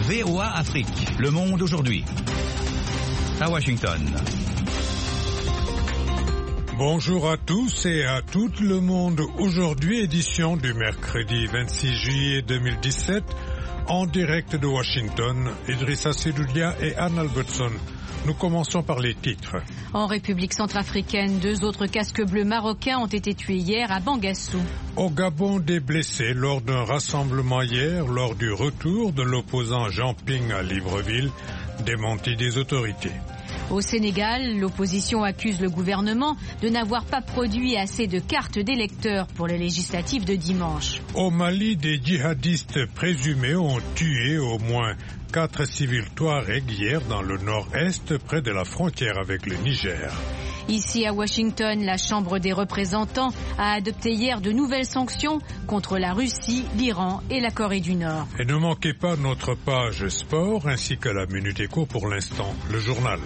VOA Afrique, Le Monde aujourd'hui. À Washington. Bonjour à tous et à tout Le Monde aujourd'hui, édition du mercredi 26 juillet 2017, en direct de Washington, Idrissa Sedoudia et Anne Albertson. Nous commençons par les titres. En République centrafricaine, 2 autres casques bleus marocains ont été tués hier à Bangassou. Au Gabon, des blessés lors d'un rassemblement hier, lors du retour de l'opposant Jean Ping à Libreville, démenti des autorités. Au Sénégal, l'opposition accuse le gouvernement de n'avoir pas produit assez de cartes d'électeurs pour les législatives de dimanche. Au Mali, des djihadistes présumés ont tué au moins 4 civils touaregs hier dans le nord-est, près de la frontière avec le Niger. Ici à Washington, la Chambre des représentants a adopté hier de nouvelles sanctions contre la Russie, l'Iran et la Corée du Nord. Et ne manquez pas notre page sport ainsi que la Minute Éco pour l'instant, le journal.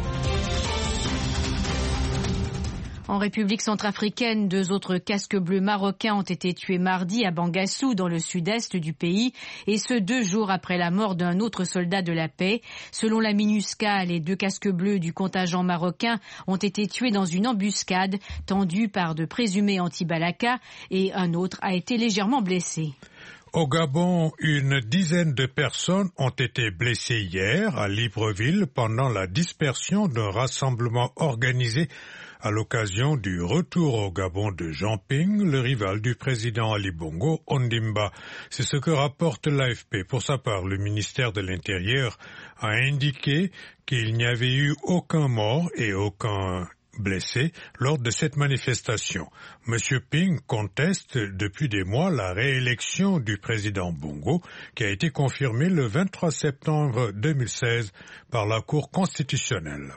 En République centrafricaine, 2 autres casques bleus marocains ont été tués mardi à Bangassou, dans le sud-est du pays, et ce 2 jours après la mort d'un autre soldat de la paix. Selon la MINUSCA, les 2 casques bleus du contingent marocain ont été tués dans une embuscade tendue par de présumés anti-Balaka, et un autre a été légèrement blessé. Au Gabon, une dizaine de personnes ont été blessées hier à Libreville pendant la dispersion d'un rassemblement organisé à l'occasion du retour au Gabon de Jean Ping, le rival du président Ali Bongo Ondimba. C'est ce que rapporte l'AFP. Pour sa part, le ministère de l'Intérieur a indiqué qu'il n'y avait eu aucun mort et aucun blessé lors de cette manifestation. Monsieur Ping conteste depuis des mois la réélection du président Bongo, qui a été confirmée le 23 septembre 2016 par la Cour constitutionnelle.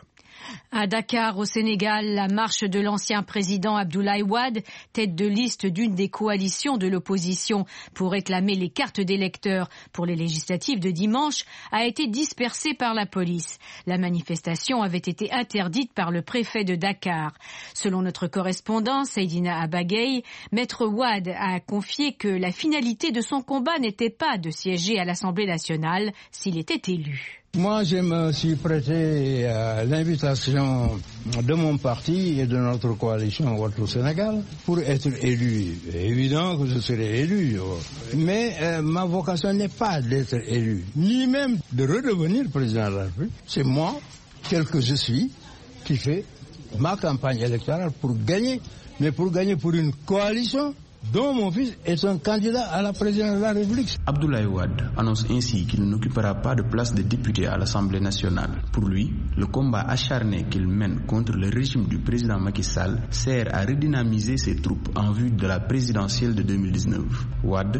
À Dakar, au Sénégal, la marche de l'ancien président Abdoulaye Wade, tête de liste d'une des coalitions de l'opposition pour réclamer les cartes d'électeurs pour les législatives de dimanche, a été dispersée par la police. La manifestation avait été interdite par le préfet de Dakar. Selon notre correspondant, Seydina Abagay, Maître Wade a confié que la finalité de son combat n'était pas de siéger à l'Assemblée nationale s'il était élu. Moi, je me suis prêté à l'invitation de mon parti et de notre coalition Ouattou Sénégal pour être élu. C'est évident que je serai élu. Mais ma vocation n'est pas d'être élu, ni même de redevenir président de la République. C'est moi, tel que je suis, qui fait ma campagne électorale pour gagner, mais pour gagner pour une coalition dont mon fils est un candidat à la présidence de la République. Abdoulaye Wade annonce ainsi qu'il n'occupera pas de place de député à l'Assemblée nationale. Pour lui, le combat acharné qu'il mène contre le régime du président Macky Sall sert à redynamiser ses troupes en vue de la présidentielle de 2019. Wade,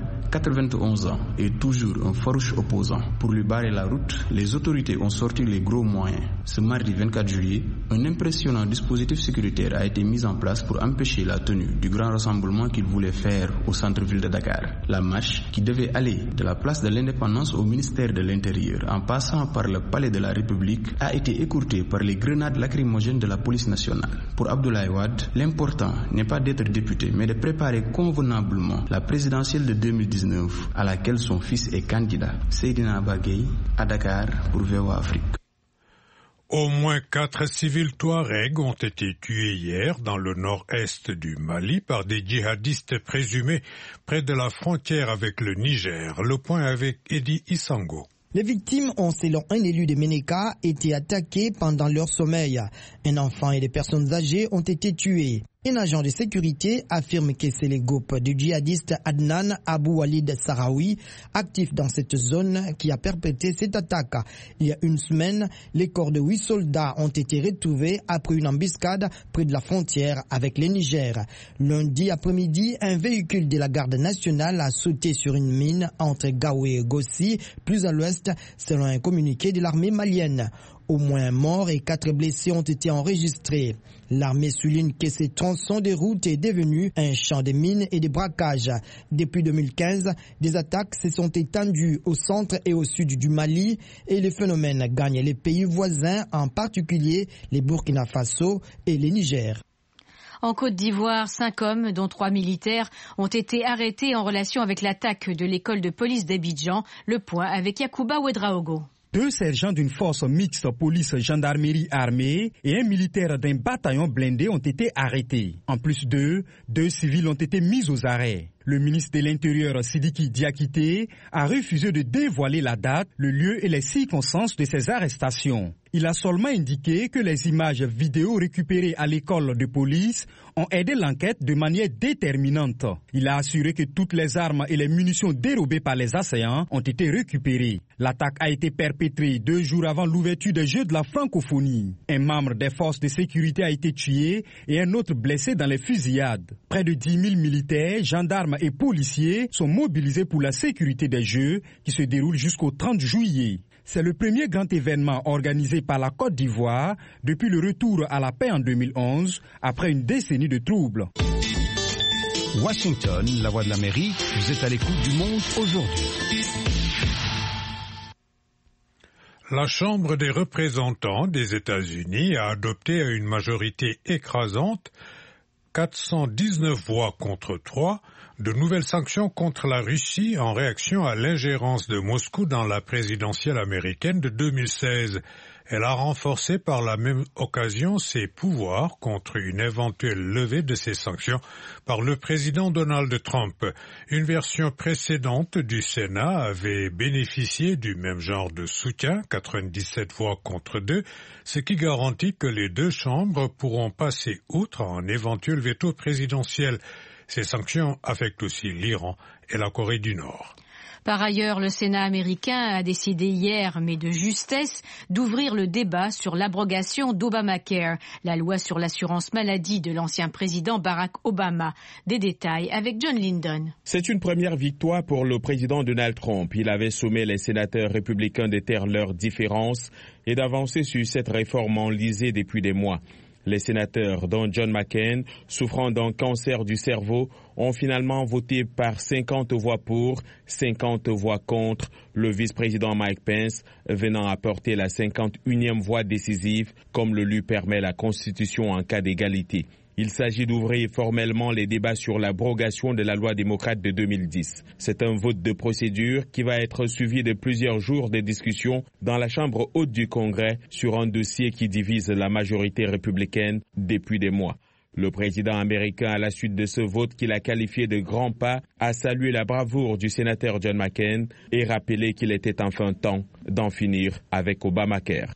91 ans, est toujours un farouche opposant. Pour lui barrer la route, les autorités ont sorti les gros moyens. Ce mardi 24 juillet, un impressionnant dispositif sécuritaire a été mis en place pour empêcher la tenue du grand rassemblement qu'il voulait faire au centre-ville de Dakar. La marche, qui devait aller de la place de l'Indépendance au ministère de l'Intérieur en passant par le palais de la République, a été écourtée par les grenades lacrymogènes de la police nationale. Pour Abdoulaye Wade, l'important n'est pas d'être député, mais de préparer convenablement la présidentielle de 2019 à laquelle son fils est candidat. Seydina Abagay, à Dakar pour VOA Afrique. Au moins 4 civils touaregs ont été tués hier dans le nord-est du Mali par des djihadistes présumés près de la frontière avec le Niger. Le point avec Eddie Isango. Les victimes ont, selon un élu de Ménéka, été attaquées pendant leur sommeil. Un enfant et des personnes âgées ont été tués. Un agent de sécurité affirme que c'est le groupe du djihadiste Adnan Abou Walid Sahraoui, actif dans cette zone, qui a perpétré cette attaque. Il y a une semaine, les corps de 8 soldats ont été retrouvés après une embuscade près de la frontière avec le Niger. Lundi après-midi, un véhicule de la garde nationale a sauté sur une mine entre Gaoué et Gossi, plus à l'ouest, selon un communiqué de l'armée malienne. Au moins un mort et 4 blessés ont été enregistrés. L'armée souligne que ces tronçons de route est devenu un champ de mines et de braquages. Depuis 2015, des attaques se sont étendues au centre et au sud du Mali et le phénomène gagne les pays voisins, en particulier les Burkina Faso et le Niger. En Côte d'Ivoire, 5 hommes, dont 3 militaires, ont été arrêtés en relation avec l'attaque de l'école de police d'Abidjan. Le point avec Yacouba Ouedraogo. 2 sergents d'une force mixte police-gendarmerie armée et un militaire d'un bataillon blindé ont été arrêtés. En plus d'eux, 2 civils ont été mis aux arrêts. Le ministre de l'Intérieur, Sidiki Diakité, a refusé de dévoiler la date, le lieu et les circonstances de ces arrestations. Il a seulement indiqué que les images vidéo récupérées à l'école de police ont aidé l'enquête de manière déterminante. Il a assuré que toutes les armes et les munitions dérobées par les assaillants ont été récupérées. L'attaque a été perpétrée 2 jours avant l'ouverture des Jeux de la francophonie. Un membre des forces de sécurité a été tué et un autre blessé dans les fusillades. Près de 10 000 militaires, gendarmes et policiers sont mobilisés pour la sécurité des Jeux qui se déroulent jusqu'au 30 juillet. C'est le premier grand événement organisé par la Côte d'Ivoire depuis le retour à la paix en 2011, après une décennie de troubles. Washington, la voix de l'Amérique, vous êtes à l'écoute du Monde aujourd'hui. La Chambre des représentants des États-Unis a adopté à une majorité écrasante 419 voix contre 3, de nouvelles sanctions contre la Russie en réaction à l'ingérence de Moscou dans la présidentielle américaine de 2016. Elle a renforcé par la même occasion ses pouvoirs contre une éventuelle levée de ces sanctions par le président Donald Trump. Une version précédente du Sénat avait bénéficié du même genre de soutien, 97 voix contre 2, ce qui garantit que les 2 chambres pourront passer outre un éventuel veto présidentiel. Ces sanctions affectent aussi l'Iran et la Corée du Nord. Par ailleurs, le Sénat américain a décidé hier, mais de justesse, d'ouvrir le débat sur l'abrogation d'Obamacare, la loi sur l'assurance maladie de l'ancien président Barack Obama. Des détails avec John Lyndon. C'est une première victoire pour le président Donald Trump. Il avait sommé les sénateurs républicains de taire leurs différences et d'avancer sur cette réforme enlisée depuis des mois. Les sénateurs, dont John McCain, souffrant d'un cancer du cerveau, ont finalement voté par 50 voix pour, 50 voix contre, le vice-président Mike Pence venant apporter la 51e voix décisive, comme le lui permet la Constitution en cas d'égalité. Il s'agit d'ouvrir formellement les débats sur l'abrogation de la loi démocrate de 2010. C'est un vote de procédure qui va être suivi de plusieurs jours de discussions dans la Chambre haute du Congrès sur un dossier qui divise la majorité républicaine depuis des mois. Le président américain, à la suite de ce vote qu'il a qualifié de grand pas, a salué la bravoure du sénateur John McCain et rappelé qu'il était enfin temps d'en finir avec Obamacare.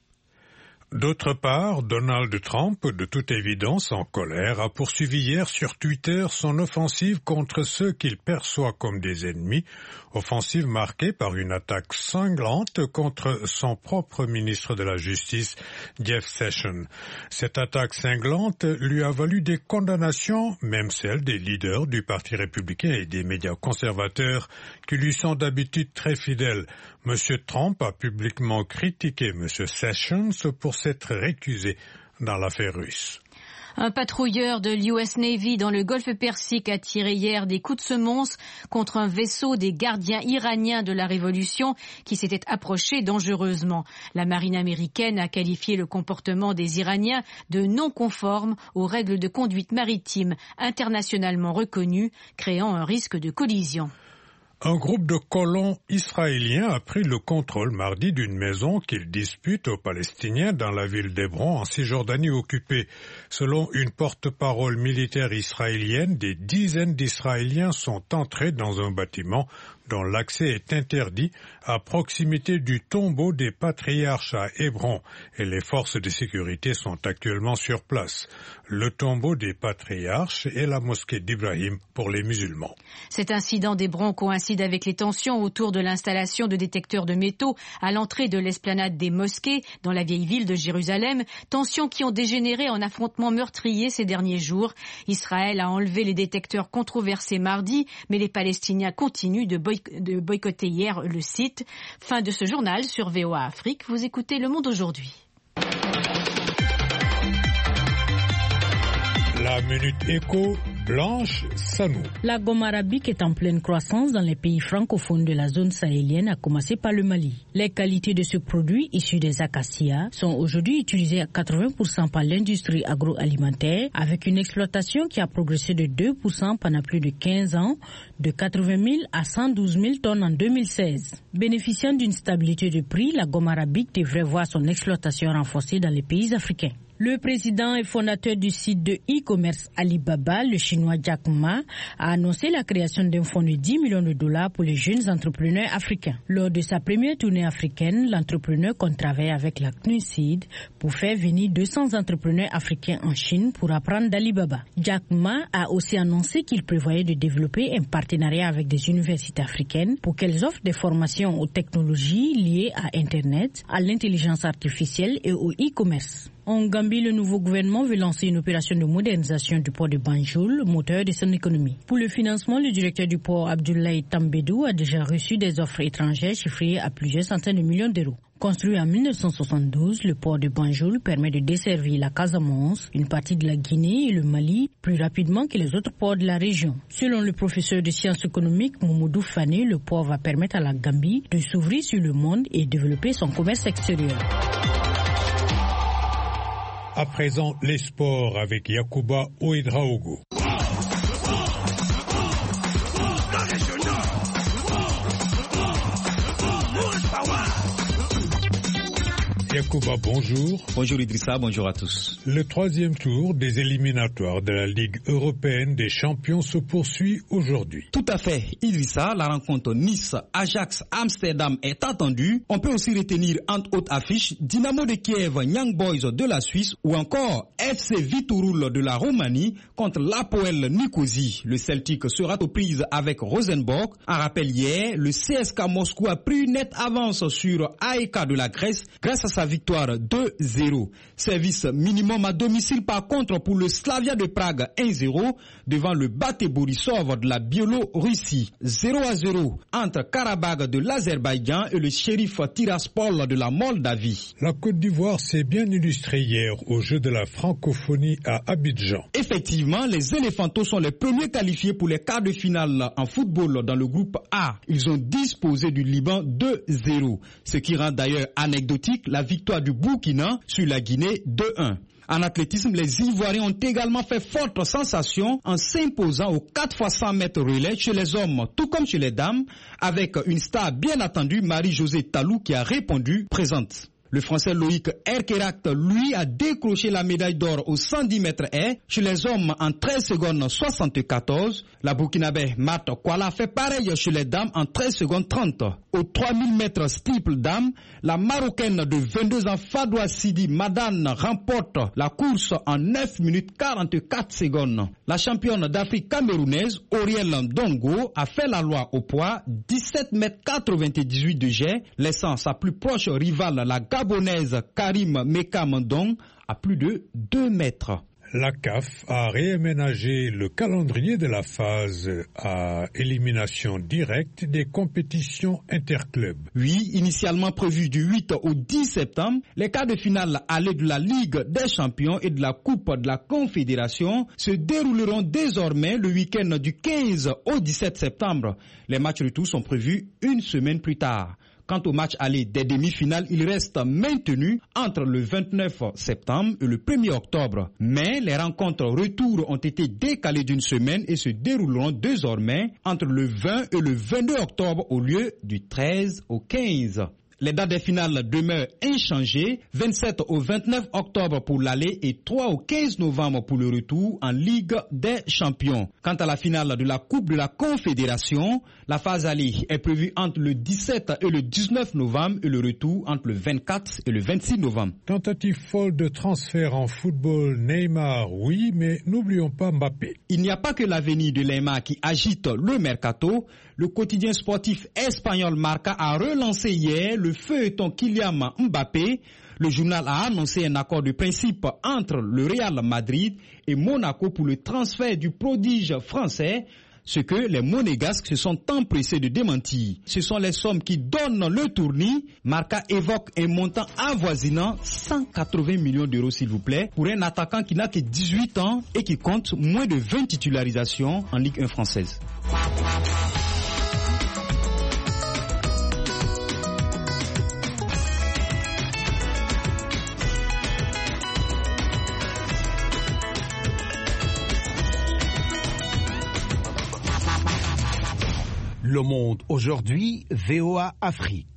D'autre part, Donald Trump, de toute évidence en colère, a poursuivi hier sur Twitter son offensive contre ceux qu'il perçoit comme des ennemis, offensive marquée par une attaque cinglante contre son propre ministre de la Justice, Jeff Sessions. Cette attaque cinglante lui a valu des condamnations, même celles des leaders du Parti républicain et des médias conservateurs, qui lui sont d'habitude très fidèles. M. Trump a publiquement critiqué M. Sessions pour s'être récusé dans l'affaire russe. Un patrouilleur de l'US Navy dans le golfe Persique a tiré hier des coups de semonce contre un vaisseau des gardiens iraniens de la Révolution qui s'était approché dangereusement. La marine américaine a qualifié le comportement des Iraniens de non conforme aux règles de conduite maritime internationalement reconnues, créant un risque de collision. Un groupe de colons israéliens a pris le contrôle mardi d'une maison qu'ils disputent aux Palestiniens dans la ville d'Hébron en Cisjordanie occupée. Selon une porte-parole militaire israélienne, des dizaines d'Israéliens sont entrés dans un bâtiment dont l'accès est interdit à proximité du tombeau des patriarches à Hébron et les forces de sécurité sont actuellement sur place. Le tombeau des patriarches est la mosquée d'Ibrahim pour les musulmans. Cet incident d'Hébron coïncide avec les tensions autour de l'installation de détecteurs de métaux à l'entrée de l'esplanade des mosquées dans la vieille ville de Jérusalem, tensions qui ont dégénéré en affrontements meurtriers ces derniers jours. Israël a enlevé les détecteurs controversés mardi, mais les Palestiniens continuent de boycotter hier le site. Fin de ce journal sur VOA Afrique. Vous écoutez Le Monde aujourd'hui. La Minute Éco Blanche Sanou. La gomme arabique est en pleine croissance dans les pays francophones de la zone sahélienne, à commencer par le Mali. Les qualités de ce produit issu des acacias sont aujourd'hui utilisées à 80% par l'industrie agroalimentaire, avec une exploitation qui a progressé de 2% pendant plus de 15 ans, de 80 000 à 112 000 tonnes en 2016. Bénéficiant d'une stabilité de prix, la gomme arabique devrait voir son exploitation renforcée dans les pays africains. Le président et fondateur du site de e-commerce Alibaba, le chinois Jack Ma, a annoncé la création d'un fonds de 10 millions de dollars pour les jeunes entrepreneurs africains. Lors de sa première tournée africaine, l'entrepreneur compte travailler avec la CNUSID pour faire venir 200 entrepreneurs africains en Chine pour apprendre d'Alibaba. Jack Ma a aussi annoncé qu'il prévoyait de développer un partenariat avec des universités africaines pour qu'elles offrent des formations aux technologies liées à Internet, à l'intelligence artificielle et au e-commerce. En Gambie, le nouveau gouvernement veut lancer une opération de modernisation du port de Banjul, moteur de son économie. Pour le financement, le directeur du port, Abdoulaye Tambedou, a déjà reçu des offres étrangères chiffrées à plusieurs centaines de millions d'euros. Construit en 1972, le port de Banjul permet de desservir la Casamance, une partie de la Guinée et le Mali plus rapidement que les autres ports de la région. Selon le professeur de sciences économiques Moumoudou Fane, le port va permettre à la Gambie de s'ouvrir sur le monde et développer son commerce extérieur. À présent, les sports avec Yacouba Ouedraogo. Yacouba, bonjour. Bonjour Idrissa, bonjour à tous. Le troisième tour des éliminatoires de la Ligue européenne des champions se poursuit aujourd'hui. Tout à fait, Idrissa, la rencontre Nice-Ajax-Amsterdam est attendue. On peut aussi retenir entre autres affiches Dynamo de Kiev, Young Boys de la Suisse ou encore FC Viitorul de la Roumanie contre l'Apoel Nicosie. Le Celtic sera aux prises avec Rosenborg. Un rappel hier, le CSKA Moscou a pris une nette avance sur AEK de la Grèce grâce à sa victoire 2-0. Service minimum à domicile par contre pour le Slavia de Prague 1-0 devant le Bate Borisov de la Biélorussie. 0-0 entre Karabakh de l'Azerbaïdjan et le Sheriff Tiraspol de la Moldavie. La Côte d'Ivoire s'est bien illustrée hier au jeu de la francophonie à Abidjan. Effectivement, les Éléphantos sont les premiers qualifiés pour les quarts de finale en football dans le groupe A. Ils ont disposé du Liban 2-0, ce qui rend d'ailleurs anecdotique la victoire du Burkina sur la Guinée 2-1. En athlétisme, les Ivoiriens ont également fait forte sensation en s'imposant aux 4x100 mètres relais chez les hommes, tout comme chez les dames, avec une star bien attendue, Marie-Josée Talou, qui a répondu présente. Le Français Loïc Erkeract, lui, a décroché la médaille d'or aux 110 mètres haies chez les hommes en 13 secondes 74. La Burkinabé Marthe Kwala fait pareil chez les dames en 13 secondes 30. Aux 3000 mètres steeple dames, la Marocaine de 22 ans Fadoua Sidi Madane remporte la course en 9 minutes 44 secondes. La championne d'Afrique camerounaise Auriel Ndongo a fait la loi au poids 17 mètres 98 de jet, laissant sa plus proche rivale la gabonaise Karim Meka Mandong à plus de 2 mètres. La CAF a réaménagé le calendrier de la phase à élimination directe des compétitions interclubs. Oui, initialement prévu du 8 au 10 septembre, les quarts de finale allés de la Ligue des champions et de la Coupe de la Confédération se dérouleront désormais le week-end du 15 au 17 septembre. Les matchs retour sont prévus une semaine plus tard. Quant au match aller des demi-finales, il reste maintenu entre le 29 septembre et le 1er octobre. Mais les rencontres retour ont été décalées d'une semaine et se dérouleront désormais entre le 20 et le 22 octobre au lieu du 13 au 15. Les dates des finales demeurent inchangées, 27 au 29 octobre pour l'aller et 3 au 15 novembre pour le retour en Ligue des champions. Quant à la finale de la Coupe de la Confédération, la phase aller est prévue entre le 17 et le 19 novembre et le retour entre le 24 et le 26 novembre. Tentative folle de transfert en football, Neymar, oui, mais n'oublions pas Mbappé. Il n'y a pas que l'avenir de Neymar qui agite le mercato. Le quotidien sportif espagnol Marca a relancé hier le feuilleton Kylian Mbappé. Le journal a annoncé un accord de principe entre le Real Madrid et Monaco pour le transfert du prodige français. ce que les monégasques se sont empressés de démentir. Ce sont les sommes qui donnent le tournis. Marca évoque un montant avoisinant 180 millions d'euros, s'il vous plaît, pour un attaquant qui n'a que 18 ans et qui compte moins de 20 titularisations en Ligue 1 française. Le Monde aujourd'hui, VOA Afrique.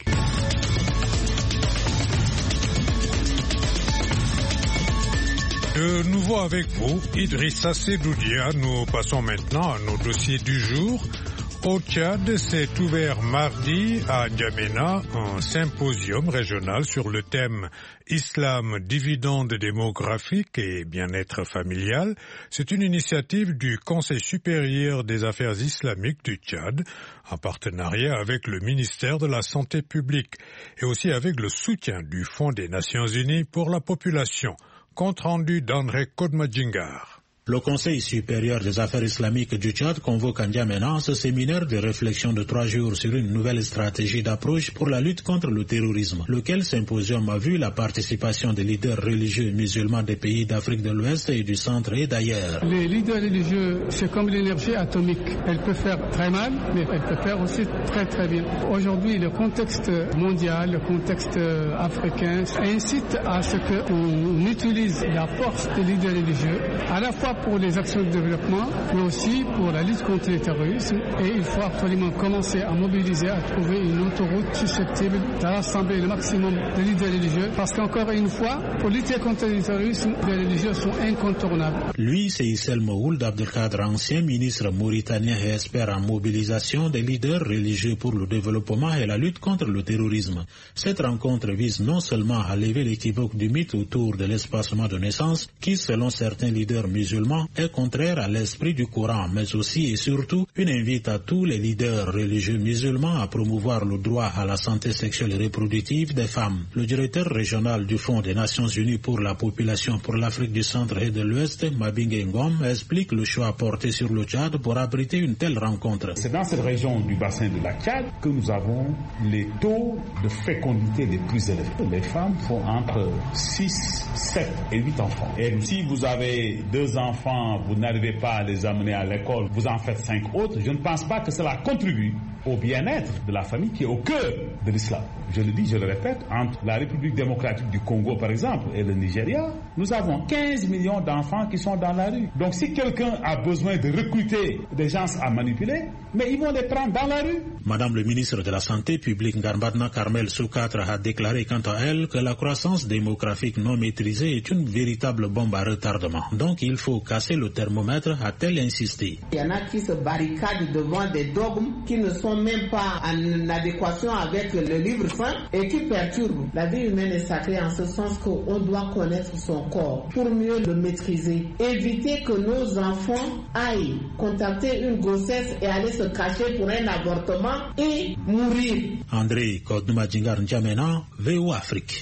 De nouveau avec vous, Idrissa Sedoudia. Nous passons maintenant à nos dossiers du jour. Au Tchad s'est ouvert mardi à N'Djamena un symposium régional sur le thème Islam, dividende démographique et bien-être familial. C'est une initiative du Conseil supérieur des affaires islamiques du Tchad, en partenariat avec le ministère de la Santé publique et aussi avec le soutien du Fonds des Nations Unies pour la population. Compte rendu d'André Kodmadjingar. Le Conseil supérieur des affaires islamiques du Tchad convoque à N'Djamena ce séminaire de réflexion de 3 jours sur une nouvelle stratégie d'approche pour la lutte contre le terrorisme, lequel symposium a vu la participation des leaders religieux musulmans des pays d'Afrique de l'Ouest et du centre et d'ailleurs. Les leaders religieux, c'est comme l'énergie atomique. Elle peut faire très mal, mais elle peut faire aussi très très bien. Aujourd'hui, le contexte mondial, le contexte africain incite à ce qu'on utilise la force des leaders religieux, à la fois pour les actions de développement, mais aussi pour la lutte contre le terrorisme. Et il faut absolument commencer à mobiliser, à trouver une autoroute susceptible de rassembler le maximum de leaders religieux. Parce qu'encore une fois, pour lutter contre le terrorisme, les religieux sont incontournables. Lui, c'est Issel Mohould Abdelkader, ancien ministre mauritanien et expert en mobilisation des leaders religieux pour le développement et la lutte contre le terrorisme. Cette rencontre vise non seulement à lever l'équivoque du mythe autour de l'espacement de naissance, qui, selon certains leaders musulmans, est contraire à l'esprit du Coran, mais aussi et surtout une invite à tous les leaders religieux musulmans à promouvoir le droit à la santé sexuelle et reproductive des femmes. Le directeur régional du Fonds des Nations Unies pour la population pour l'Afrique du Centre et de l'Ouest, Mabingue Ngom, explique le choix porté sur le Tchad pour abriter une telle rencontre. C'est dans cette région du bassin de la Tchad que nous avons les taux de fécondité les plus élevés. Les femmes font entre 6, 7 et 8 enfants. Et si vous avez 2 enfants, vous n'arrivez pas à les amener à l'école, vous en faites 5 autres, je ne pense pas que cela contribue au bien-être de la famille qui est au cœur de l'islam. Je le dis, je le répète, entre la République démocratique du Congo par exemple et le Nigeria, nous avons 15 millions d'enfants qui sont dans la rue. Donc si quelqu'un a besoin de recruter des gens à manipuler, mais ils vont les prendre dans la rue. Madame le ministre de la Santé publique Ngarbadna Carmel Soukatre a déclaré quant à elle que la croissance démographique non maîtrisée est une véritable bombe à retardement. Donc il faut casser le thermomètre, a-t-elle insisté. Il y en a qui se barricadent devant des dogmes qui ne sont même pas en adéquation avec le livre saint et qui perturbent. La vie humaine est sacrée en ce sens qu'on doit connaître son corps pour mieux le maîtriser. Éviter que nos enfants aillent contacter une grossesse et aller se cacher pour un avortement et mourir. André Kodmadjingar N'Djamena, VOA Afrique.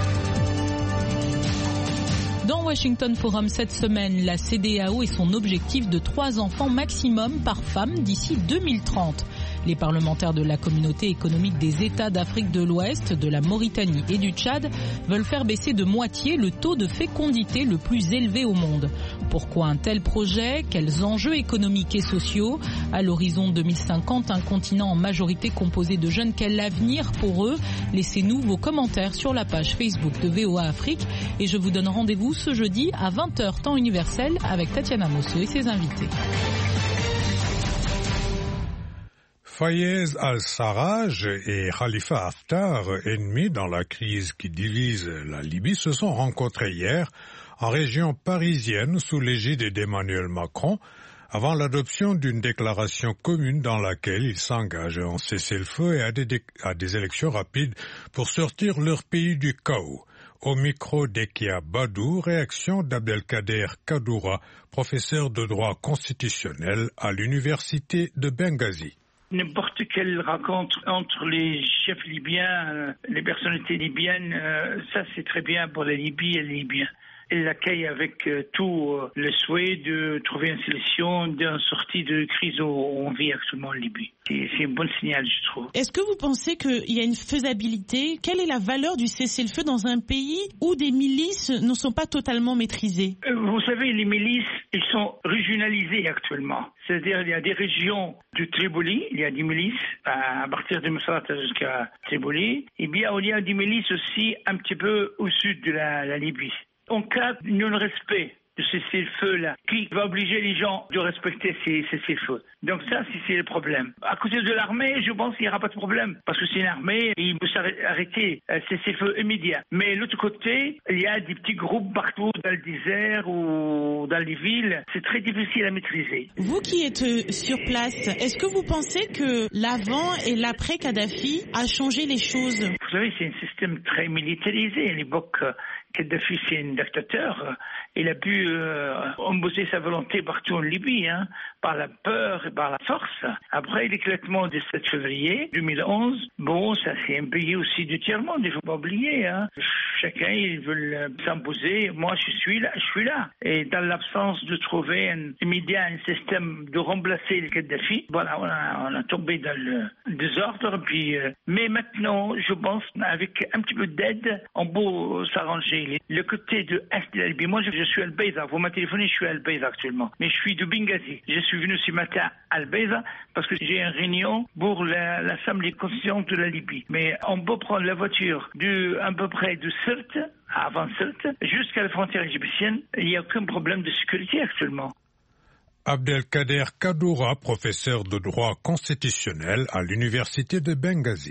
Dans Washington Forum cette semaine, la CEDEAO et son objectif de 3 enfants maximum par femme d'ici 2030. Les parlementaires de la communauté économique des États d'Afrique de l'Ouest, de la Mauritanie et du Tchad veulent faire baisser de moitié le taux de fécondité le plus élevé au monde. Pourquoi un tel projet? Quels enjeux économiques et sociaux? À l'horizon 2050, un continent en majorité composé de jeunes, quel avenir pour eux? Laissez-nous vos commentaires sur la page Facebook de VOA Afrique et je vous donne rendez-vous ce jeudi à 20h temps universel avec Tatiana Mosso et ses invités. Fayez al-Sarraj et Khalifa Haftar, ennemis dans la crise qui divise la Libye, se sont rencontrés hier en région parisienne sous l'égide d'Emmanuel Macron avant l'adoption d'une déclaration commune dans laquelle ils s'engagent à en cesser le feu et à des élections rapides pour sortir leur pays du chaos. Au micro d'Ekia Badou, réaction d'Abdelkader Kadoura, professeur de droit constitutionnel à l'université de Benghazi. N'importe quelle rencontre entre les chefs libyens, les personnalités libyennes, ça c'est très bien pour la Libye et les Libyens. il l'accueille avec tout le souhait de trouver une solution d'une sortie de crise où on vit actuellement en Libye. C'est un bon signal, je trouve. Est-ce que vous pensez qu'il y a une faisabilité? Quelle est la valeur du cessez-le-feu dans un pays où des milices ne sont pas totalement maîtrisées? Vous savez, les milices, ils sont régionalisées actuellement. C'est-à-dire, il y a des régions du Tripoli, il y a des milices à partir de Misrata jusqu'à Tripoli. Et bien, il y a des milices aussi un petit peu au sud de la Libye. En cas de non-respect de ces cessez-le-feu-là, qui va obliger les gens de respecter ces cessez-le-feu. Donc ça, c'est le problème. À côté de l'armée, je pense qu'il n'y aura pas de problème. Parce que c'est une armée, il peut s'arrêter cessez-le-feu immédiat. Mais de l'autre côté, il y a des petits groupes partout dans le désert ou dans les villes. C'est très difficile à maîtriser. Vous qui êtes sur place, est-ce que vous pensez que l'avant et l'après Kadhafi a changé les choses? Vous savez, c'est un système très militarisé. À l'époque, Kadhafi, c'est un dictateur. Il a pu imposer sa volonté partout en Libye, par la peur et par la force. Après l'éclatement du 7 février 2011, ça c'est un pays aussi du tiers-monde, il ne faut pas oublier. Chacun, ils veulent s'imposer. Moi, je suis là. Et dans l'absence de trouver immédiat un système de remplacer le Kadhafi, on a tombé dans le désordre. Mais maintenant, je pense, avec un petit peu d'aide, on peut s'arranger. Le côté de Est de la Libye, moi, je suis à Al-Bayda. Vous m'avez téléphoné, je suis à Al-Bayda actuellement. Mais je suis de Benghazi. Je suis venu ce matin à Al-Bayda parce que j'ai une réunion pour l'Assemblée constituante de la Libye. Mais on peut prendre la voiture à peu près de Sirte, avant Sirte, jusqu'à la frontière égyptienne. Il n'y a aucun problème de sécurité actuellement. Abdelkader Kadoura, professeur de droit constitutionnel à l'université de Benghazi.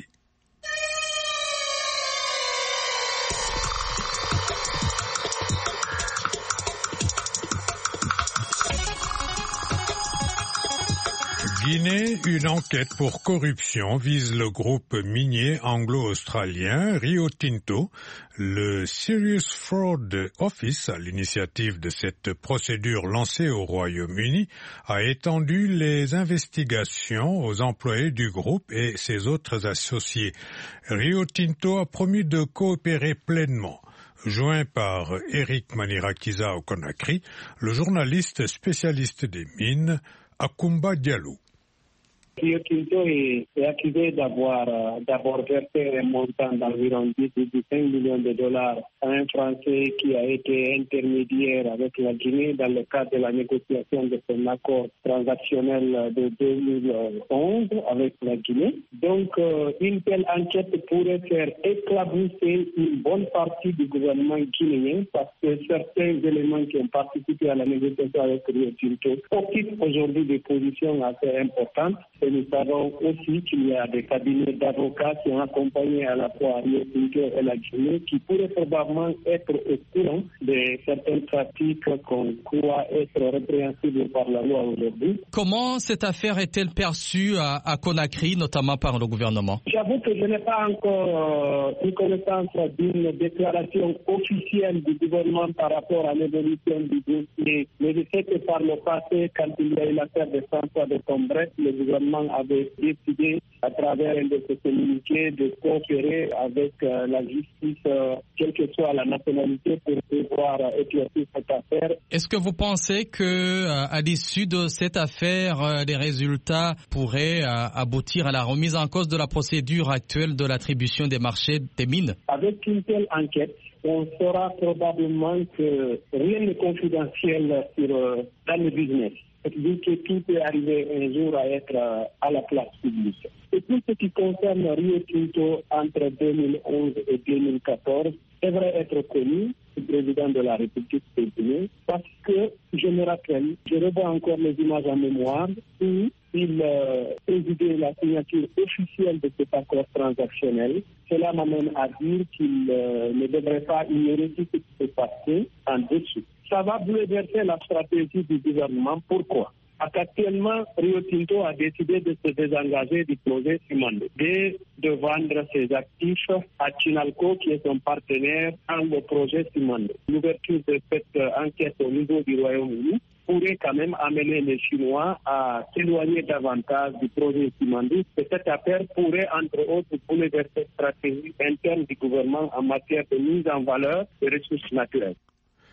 Guinée, une enquête pour corruption vise le groupe minier anglo-australien Rio Tinto. Le Serious Fraud Office, à l'initiative de cette procédure lancée au Royaume-Uni, a étendu les investigations aux employés du groupe et ses autres associés. Rio Tinto a promis de coopérer pleinement. Joint par Eric Manirakiza au Conakry, le journaliste spécialiste des mines, Akumba Diallo. Rio Tinto est accusé d'avoir versé un montant d'environ 10,5 millions de dollars à un Français qui a été intermédiaire avec la Guinée dans le cadre de la négociation de son accord transactionnel de 2011 avec la Guinée. Donc, une telle enquête pourrait faire éclabousser une bonne partie du gouvernement guinéen parce que certains éléments qui ont participé à la négociation avec Rio Tinto occupent aujourd'hui des positions assez importantes. Et nous savons aussi qu'il y a des cabinets d'avocats qui ont accompagné à la fois Rio Tinto et la Guinée qui pourraient probablement être au courant de certaines pratiques qu'on croit être répréhensibles par la loi aujourd'hui. Comment cette affaire est-elle perçue à Conakry, notamment par le gouvernement? J'avoue que je n'ai pas encore eu connaissance d'une déclaration officielle du gouvernement par rapport à l'évolution du dossier. Mais je sais que par le passé, quand il y a eu l'affaire de François de Combret, le gouvernement avait décidé, à travers un de ses communiqués, de coopérer avec la justice, quelle que soit la nationalité, pour pouvoir éclaircir cette affaire. Est-ce que vous pensez que, à l'issue de cette affaire, les résultats pourraient aboutir à la remise en cause de la procédure actuelle de l'attribution des marchés des mines? Avec une telle enquête, on saura probablement que rien n'est confidentiel dans le business. Vu que tout peut arriver un jour à être à la place publique. Et tout ce qui concerne Rio Tinto entre 2011 et 2014 devrait être connu du président de la République de Guinée parce que, je me rappelle, je revois encore les images en mémoire où il présidait la signature officielle de cet accord transactionnel. Cela m'amène à dire qu'il ne devrait pas ignorer tout ce qui s'est passé en dessous. Ça va bouleverser la stratégie du gouvernement. Pourquoi? Parce qu'actuellement, Rio Tinto a décidé de se désengager du projet Simandou et de vendre ses actifs à Chinalco, qui est son partenaire dans le projet Simandou. L'ouverture de cette enquête au niveau du Royaume-Uni pourrait quand même amener les Chinois à s'éloigner davantage du projet Simandou. Et cette affaire pourrait, entre autres, bouleverser la stratégie interne du gouvernement en matière de mise en valeur des ressources naturelles.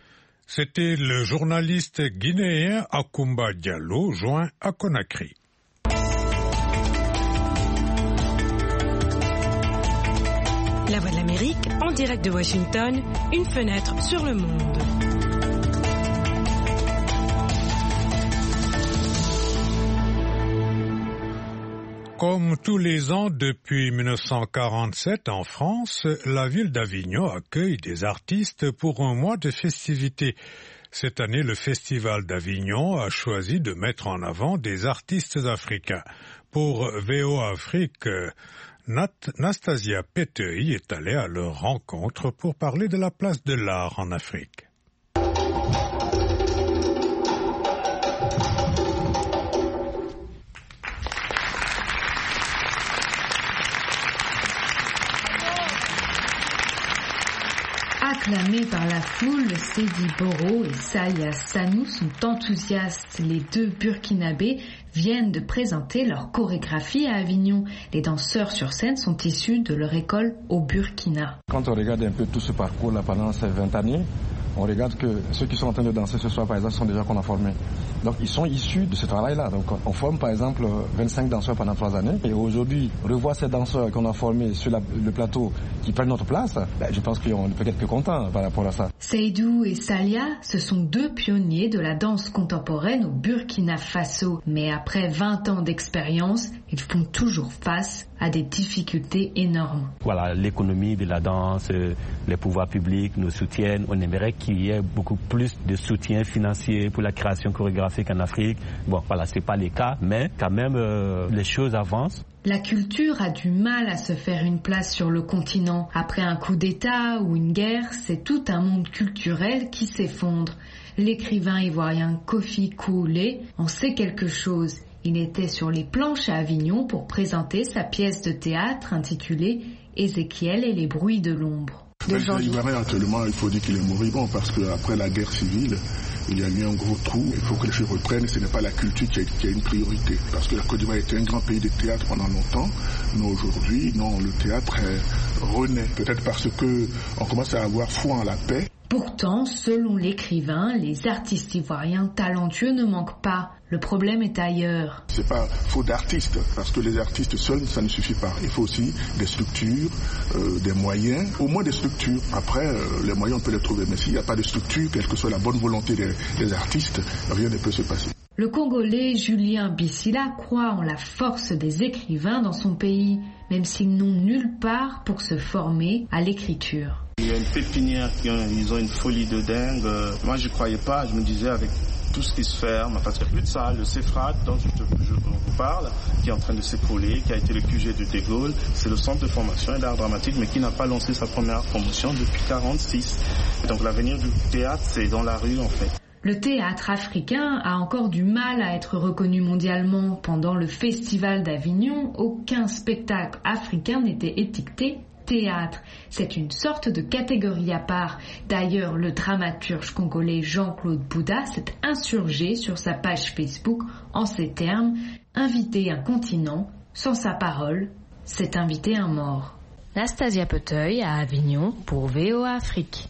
C'était le journaliste guinéen Akumba Diallo, joint à Conakry. La Voix de l'Amérique, en direct de Washington, une fenêtre sur le monde. Comme tous les ans depuis 1947 en France, la ville d'Avignon accueille des artistes pour un mois de festivités. Cette année, le Festival d'Avignon a choisi de mettre en avant des artistes africains. Pour VOA Afrique, Nastasia Peteuil est allée à leur rencontre pour parler de la place de l'art en Afrique. Acclamés par la foule, Seydi Boro et Salia Sanou sont enthousiastes. Les deux Burkinabés viennent de présenter leur chorégraphie à Avignon. Les danseurs sur scène sont issus de leur école au Burkina. Quand on regarde un peu tout ce parcours-là pendant ces 20 années, on regarde que ceux qui sont en train de danser ce soir, par exemple, sont des gens qu'on a formés. Donc, ils sont issus de ce travail-là. Donc, on forme, par exemple, 25 danseurs pendant 3 années. Et aujourd'hui, revoir ces danseurs qu'on a formés sur le plateau qui prennent notre place, je pense qu'on peut être que contents par rapport à ça. Seydou et Salia, ce sont deux pionniers de la danse contemporaine au Burkina Faso. Mais après 20 ans d'expérience, ils font toujours face à des difficultés énormes. Voilà, l'économie de la danse, les pouvoirs publics nous soutiennent. On aimerait qu'il y ait beaucoup plus de soutien financier pour la création chorégraphique en Afrique. Bon, voilà, c'est pas le cas, mais quand même, les choses avancent. La culture a du mal à se faire une place sur le continent. Après un coup d'État ou une guerre, c'est tout un monde culturel qui s'effondre. L'écrivain ivoirien Kofi Koulé en sait quelque chose. Il était sur les planches à Avignon pour présenter sa pièce de théâtre intitulée « Ézéchiel et les bruits de l'ombre ». L'Ivoirien actuellement, il faut dire qu'il est moribond parce qu'après la guerre civile, il y a eu un gros trou. Il faut que les choses reprennent. Ce n'est pas la culture qui a une priorité. Parce que la Côte d'Ivoire était un grand pays de théâtre pendant longtemps. Mais aujourd'hui, non, le théâtre renaît. Peut-être parce qu'on commence à avoir foi en la paix. Pourtant, selon l'écrivain, les artistes ivoiriens talentueux ne manquent pas. Le problème est ailleurs. C'est pas faute d'artistes, parce que les artistes seuls, ça ne suffit pas. Il faut aussi des structures, des moyens, au moins des structures. Après, les moyens, on peut les trouver. Mais s'il n'y a pas de structure, quelle que soit la bonne volonté des artistes, rien ne peut se passer. Le Congolais Julien Bissila croit en la force des écrivains dans son pays, même s'ils n'ont nulle part pour se former à l'écriture. Il y a une pépinière, ils ont une folie de dingue. Moi, je ne croyais pas, je me disais avec tout ce qui se ferme, parce qu'il n'y a plus de ça, le CEFRAT dont je vous parle, qui est en train de s'écrouler, qui a été le QG de De Gaulle, c'est le centre de formation et d'art dramatique, mais qui n'a pas lancé sa première promotion depuis 1946. Donc l'avenir du théâtre, c'est dans la rue en fait. Le théâtre africain a encore du mal à être reconnu mondialement. Pendant le Festival d'Avignon, aucun spectacle africain n'était étiqueté théâtre. C'est une sorte de catégorie à part. D'ailleurs, le dramaturge congolais Jean-Claude Bouda s'est insurgé sur sa page Facebook en ces termes : inviter un continent, sans sa parole, c'est inviter un mort. Nastasia Peteuil à Avignon pour VOA Afrique.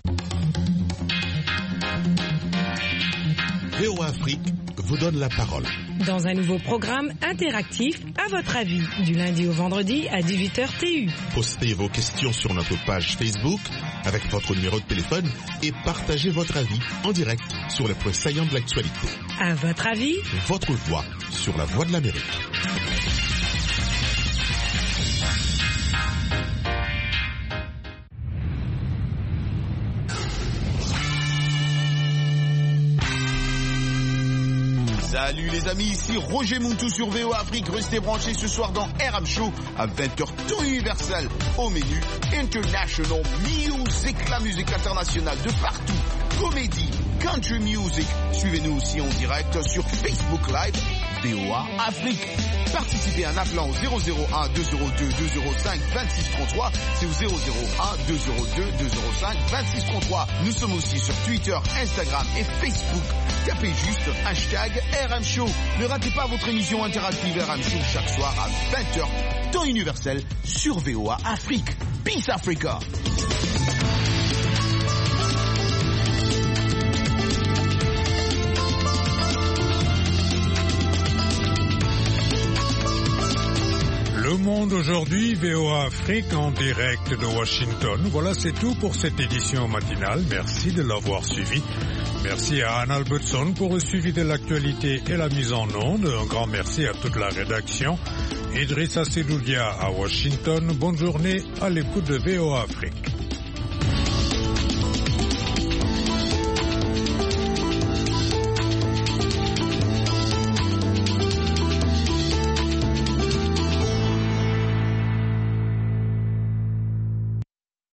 VOA Afrique vous donne la parole. Dans un nouveau programme interactif, à votre avis, du lundi au vendredi à 18h TU. Postez vos questions sur notre page Facebook avec votre numéro de téléphone et partagez votre avis en direct sur les points saillants de l'actualité. À votre avis, votre voix sur la Voix de l'Amérique. Salut les amis, ici Roger Muntou sur VOA Afrique. Restez branchés ce soir dans RM Show à 20h temps universel. Au menu International Music, la musique internationale de partout. Comédie, country music. Suivez-nous aussi en direct sur Facebook Live VOA Afrique. Participez en appelant au 001 202 205 2633. C'est au 001 202 205 2633. Nous sommes aussi sur Twitter, Instagram et Facebook. Tapez juste hashtag RM Show. Ne ratez pas votre émission interactive RM Show chaque soir à 20h, temps universel sur VOA Afrique. Peace Africa. Le Monde aujourd'hui, VOA Afrique en direct de Washington. Voilà, c'est tout pour cette édition matinale. Merci de l'avoir suivi. Merci à Anne Albertson pour le suivi de l'actualité et la mise en onde. Un grand merci à toute la rédaction. Idrissa Sedoulia à Washington. Bonne journée à l'écoute de VOA Afrique.